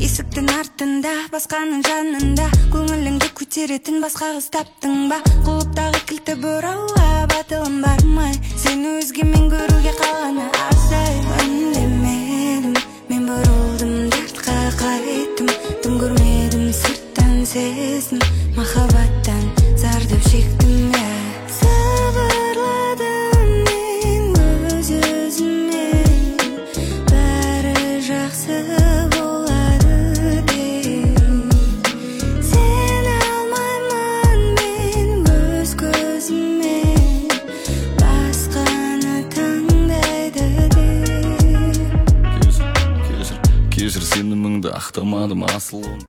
Есіктің артында, басқаның жанында, көңіліңді көтеретін басқа қыз таптың ба? Құлыптағы кілті бұрауға батылым бармай, сені өзгемен көруге қалғаны аздай. Үндемедім, мен бұрылдым, дартқа қайттым, тым көрмедім, сырттан сездім, махаббаттан зардап шектім, я. Сыбырладым мен өз-өзіме, бәрі жақсы болады деп. Сені алмаймын мен өз көзіме, басқаны таңдайды деп. Кешір, сеніміңді ақтамадым асыл.